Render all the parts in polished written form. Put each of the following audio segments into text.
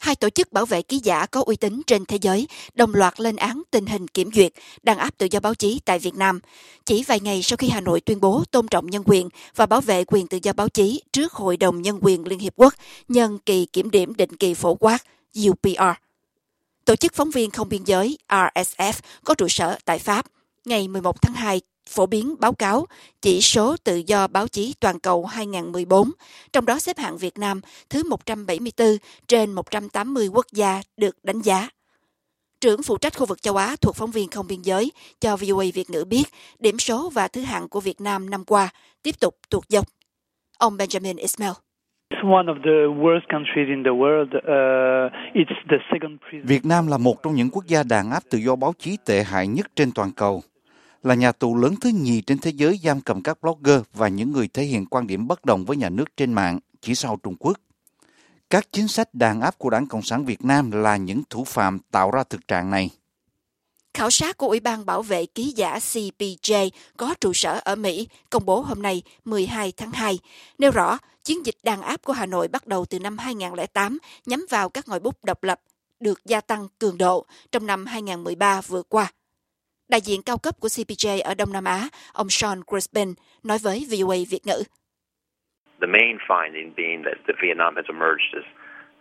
Hai tổ chức bảo vệ ký giả có uy tín trên thế giới đồng loạt lên án tình hình kiểm duyệt, đàn áp tự do báo chí tại Việt Nam. Chỉ vài ngày sau khi Hà Nội tuyên bố tôn trọng nhân quyền và bảo vệ quyền tự do báo chí trước Hội đồng Nhân quyền Liên Hiệp Quốc nhân kỳ kiểm điểm định kỳ phổ quát UPR. Tổ chức phóng viên không biên giới RSF có trụ sở tại Pháp, ngày 11 tháng 2 phổ biến báo cáo chỉ số tự do báo chí toàn cầu 2014, trong đó xếp hạng Việt Nam thứ 174 trên 180 quốc gia được đánh giá. Trưởng phụ trách khu vực châu Á thuộc phóng viên không biên giới cho VOA Việt ngữ biết điểm số và thứ hạng của Việt Nam năm qua tiếp tục tụt dốc. Ông Benjamin Ismail. Việt Nam là một trong những quốc gia đàn áp tự do báo chí tệ hại nhất trên toàn cầu, là nhà tù lớn thứ nhì trên thế giới giam cầm các blogger và những người thể hiện quan điểm bất đồng với nhà nước trên mạng, chỉ sau Trung Quốc. Các chính sách đàn áp của Đảng Cộng sản Việt Nam là những thủ phạm tạo ra thực trạng này. Khảo sát của Ủy ban Bảo vệ Ký giả CPJ có trụ sở ở Mỹ, công bố hôm nay 12 tháng 2, nêu rõ chiến dịch đàn áp của Hà Nội bắt đầu từ năm 2008 nhắm vào các ngòi bút độc lập, được gia tăng cường độ trong năm 2013 vừa qua. Đại diện cao cấp của CPJ ở Đông Nam Á, ông Sean Crispin, nói với VOA Việt ngữ. The main finding being that Vietnam has emerged as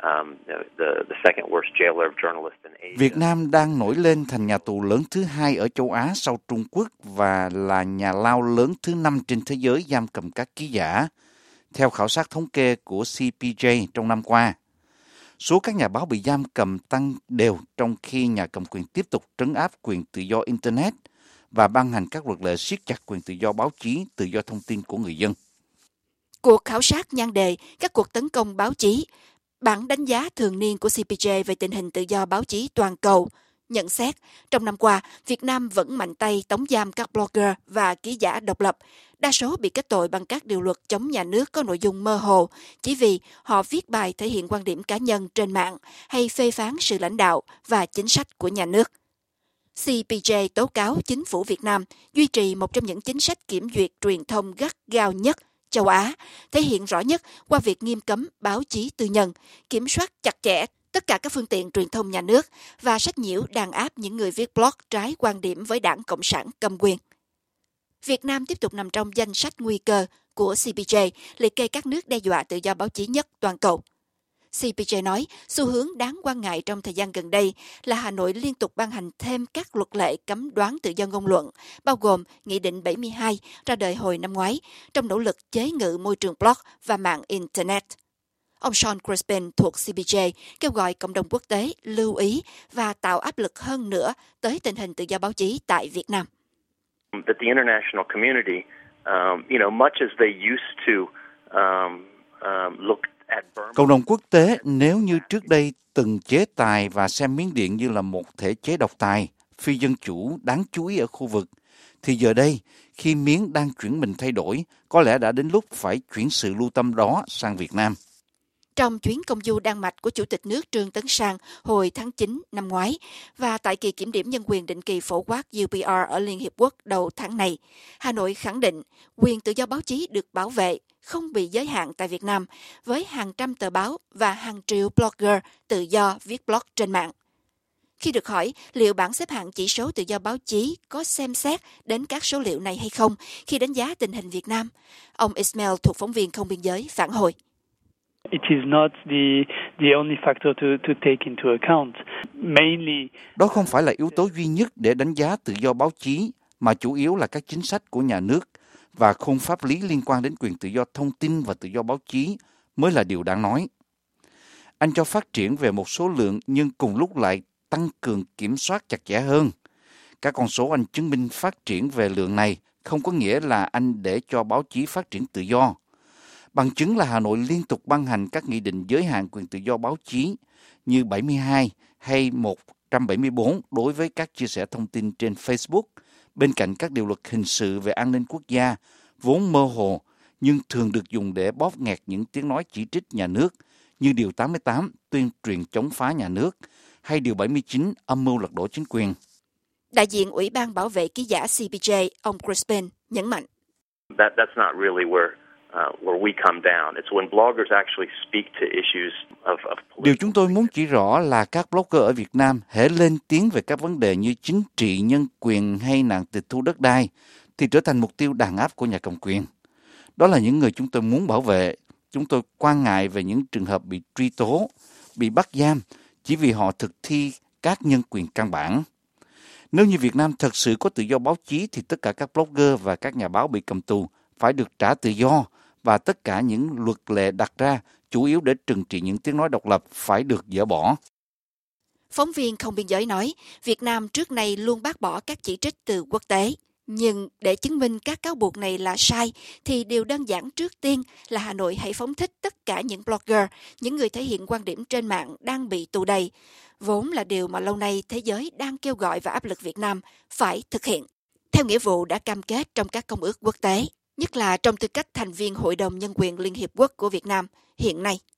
the second worst jailer of journalists in Asia. Việt Nam đang nổi lên thành nhà tù lớn thứ hai ở châu Á sau Trung Quốc và là nhà lao lớn thứ 5 trên thế giới giam cầm các ký giả, theo khảo sát thống kê của CPJ trong năm qua. Số các nhà báo bị giam cầm tăng đều trong khi nhà cầm quyền tiếp tục trấn áp quyền tự do Internet và ban hành các luật lệ siết chặt quyền tự do báo chí, tự do thông tin của người dân. Cuộc khảo sát nhan đề các cuộc tấn công báo chí, bản đánh giá thường niên của CPJ về tình hình tự do báo chí toàn cầu, nhận xét trong năm qua, Việt Nam vẫn mạnh tay tống giam các blogger và ký giả độc lập. Đa số bị kết tội bằng các điều luật chống nhà nước có nội dung mơ hồ, chỉ vì họ viết bài thể hiện quan điểm cá nhân trên mạng hay phê phán sự lãnh đạo và chính sách của nhà nước. CPJ tố cáo chính phủ Việt Nam duy trì một trong những chính sách kiểm duyệt truyền thông gắt gao nhất châu Á, thể hiện rõ nhất qua việc nghiêm cấm báo chí tư nhân, kiểm soát chặt chẽ tất cả các phương tiện truyền thông nhà nước và sách nhiễu đàn áp những người viết blog trái quan điểm với Đảng Cộng sản cầm quyền. Việt Nam tiếp tục nằm trong danh sách nguy cơ của CPJ, liệt kê các nước đe dọa tự do báo chí nhất toàn cầu. CPJ nói, xu hướng đáng quan ngại trong thời gian gần đây là Hà Nội liên tục ban hành thêm các luật lệ cấm đoán tự do ngôn luận, bao gồm Nghị định 72 ra đời hồi năm ngoái, trong nỗ lực chế ngự môi trường blog và mạng Internet. Ông Sean Crispin thuộc CPJ kêu gọi cộng đồng quốc tế lưu ý và tạo áp lực hơn nữa tới tình hình tự do báo chí tại Việt Nam. That the international community, much as they used to look at Burma. Cộng đồng quốc tế nếu như trước đây từng chế tài và xem Miến Điện như là một thể chế độc tài, phi dân chủ đáng chú ý ở khu vực, thì giờ đây, khi Miến đang chuyển mình thay đổi, có lẽ đã đến lúc phải chuyển sự lưu tâm đó sang Việt Nam. Trong chuyến công du Đan Mạch của Chủ tịch nước Trương Tấn Sang hồi tháng 9 năm ngoái và tại kỳ kiểm điểm nhân quyền định kỳ phổ quát UPR ở Liên Hiệp Quốc đầu tháng này, Hà Nội khẳng định quyền tự do báo chí được bảo vệ, không bị giới hạn tại Việt Nam, với hàng trăm tờ báo và hàng triệu blogger tự do viết blog trên mạng. Khi được hỏi liệu bảng xếp hạng chỉ số tự do báo chí có xem xét đến các số liệu này hay không khi đánh giá tình hình Việt Nam, ông Ismail thuộc phóng viên không biên giới phản hồi. It is not the only factor to take into account. Mainly, đó không phải là yếu tố duy nhất để đánh giá tự do báo chí, mà chủ yếu là các chính sách của nhà nước và khung pháp lý liên quan đến quyền tự do thông tin và tự do báo chí mới là điều đáng nói. Anh cho phát triển về một số lượng nhưng cùng lúc lại tăng cường kiểm soát chặt chẽ hơn. Các con số anh chứng minh phát triển về lượng này không có nghĩa là anh để cho báo chí phát triển tự do. Bằng chứng là Hà Nội liên tục ban hành các nghị định giới hạn quyền tự do báo chí như 72 hay 174 đối với các chia sẻ thông tin trên Facebook, bên cạnh các điều luật hình sự về an ninh quốc gia, vốn mơ hồ nhưng thường được dùng để bóp nghẹt những tiếng nói chỉ trích nhà nước, như Điều 88 tuyên truyền chống phá nhà nước hay Điều 79 âm mưu lật đổ chính quyền. Đại diện Ủy ban Bảo vệ Ký giả CPJ, ông Crispin, nhấn mạnh. That's not really where we come down. It's when bloggers actually speak to issues of Điều chúng tôi muốn chỉ rõ là các blogger ở Việt Nam hễ lên tiếng về các vấn đề như chính trị, nhân quyền hay nạn tịch thu đất đai thì trở thành mục tiêu đàn áp của nhà cầm quyền. Đó là những người chúng tôi muốn bảo vệ. Chúng tôi quan ngại về những trường hợp bị truy tố, bị bắt giam chỉ vì họ thực thi các nhân quyền căn bản. Nếu như Việt Nam thật sự có tự do báo chí thì tất cả các blogger và các nhà báo bị cầm tù phải được trả tự do và tất cả những luật lệ đặt ra chủ yếu để trừng trị những tiếng nói độc lập phải được dỡ bỏ. Phóng viên Không Biên Giới nói, Việt Nam trước nay luôn bác bỏ các chỉ trích từ quốc tế. Nhưng để chứng minh các cáo buộc này là sai, thì điều đơn giản trước tiên là Hà Nội hãy phóng thích tất cả những blogger, những người thể hiện quan điểm trên mạng đang bị tù đầy, vốn là điều mà lâu nay thế giới đang kêu gọi và áp lực Việt Nam phải thực hiện, theo nghĩa vụ đã cam kết trong các công ước quốc tế, nhất là trong tư cách thành viên Hội đồng Nhân quyền Liên Hiệp Quốc của Việt Nam hiện nay.